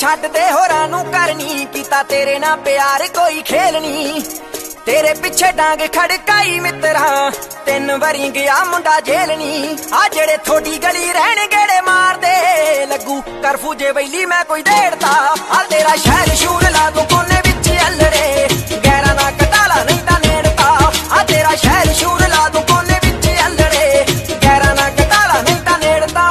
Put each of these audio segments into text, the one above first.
छड्ड दे होरां नूं करनी कीता तेरे नाल प्यार कोई खेल नी तेरे पिछे डांग खड़काई मित्रा 3 वारी गया मुंडा जेल नी आ जेड़े थोड़ी गली रहन गेड़े मार दे लगू करफू जे वैली मैं कोई देड़ता आ तेरा शहर शूर ला दूं कोने विच अल्लड़े गैरां दा कटाला नहीं तां नेड़ता आ तेरा शहर शूर ला दूं कोने विच अल्लड़े गैरां दा कटाला नहीं तां नेड़ता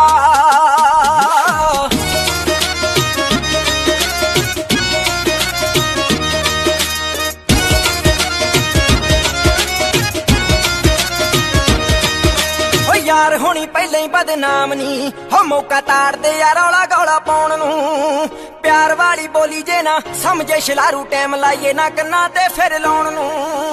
यार होनी पहले ही बदनाम नी हो मौका ताड़ दे यार रौला गौला पाउण नूं प्यार वाली बोली जे ना समझे शलारू टाइम लाइए ना कन्ना ते फिर लाउण नूं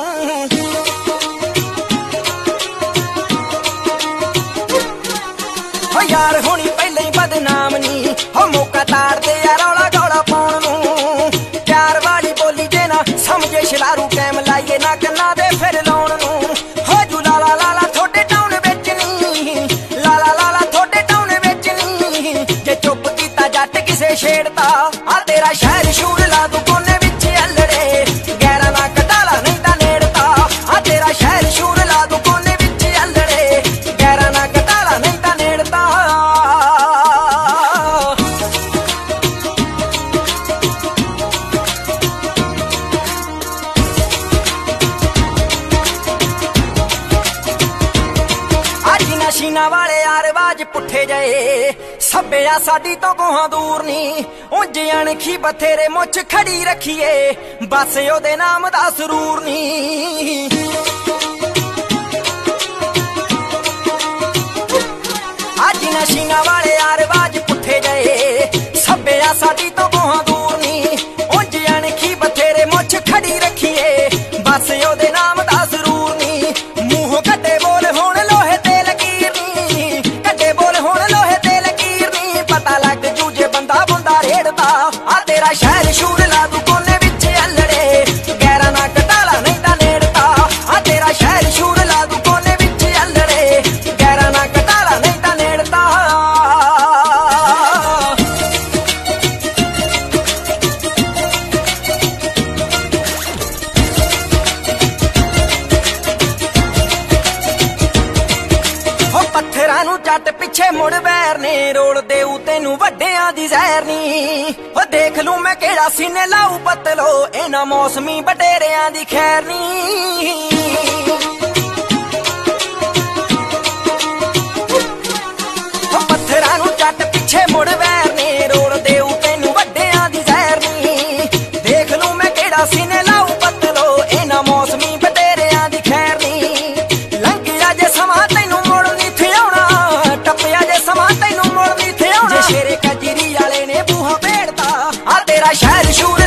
हो यार होनी पहले ही बदनाम नी हो मौका ताड़ दे यार रौला गौला पाउण नूं प्यार वाली बोली जे ना समझे शलारू टाइम लाइए ना कन्ना ते फिर लाउण नूं हो जू लाला लाला थोड़े टाउन चुप कीता जट किसे छेड़ता आ तेरा शहर शूर ला दूं कोने विच अल्लड़े गैरां दा कटाला नहीं तां नेड़ता आ तेरा शहर शूर ला दूं कोने विच अल्लड़े गैरां दा कटाला नहीं तां नेड़ता आज नशीना वाले आरवाज पुठे जाए सभ्या साडी तो कोहां दूर नी उंज अणखी बथेरे मुछ खड़ी रखिए बस ओदे नाम दा सरूर नी अज नशीना वाले आरवाज पुठे गए सभ्या साडी तो कोहां दूर नी उंज अणखी बथेरे मुछ खड़ी रखिए बस ओदे नाम दा सरूर नी मूंह कड्डे बोल हुण लोहे ते लकीर नी कड्डे बोल हुण लोहे ते पता लग जूजे बंदा बुंदा रेड़ता आ तेरा शहर शूर ला दूं कोने विच अल्लड़े गैरां दा कटाला नहीं तां नेड़ता आ तेरा शहर शूर ला दूं कोने विच अल्लड़े गैरां दा कटाला नहीं तां नेड़ता हो पत्थरां नूं जट पिछे मुड़ वैर ने रोल देऊ तेनू वड्डियां दी जहर नी हो देख लूं मैं केड़ा सीने लाऊ पतलो इना मौसमी बटेरियां दी खैर नी हो पत्थरां नूं जट पिछे मुड़ वैर ने रोल देऊ तेनू वड्डियां दी जहर नी देख लूं मैं केड़ा सीने लाऊ पतलो इना मौसमी बटेरियां दी खैर नी लंघिया जे समां तैनू मुड़ नी थे आउणा टप्पिया जे समां तैनू मुड़ नी थे आउणा जे शेरे कजरी वाले ने बूहा पेड़ता आ तेरा शहर शूर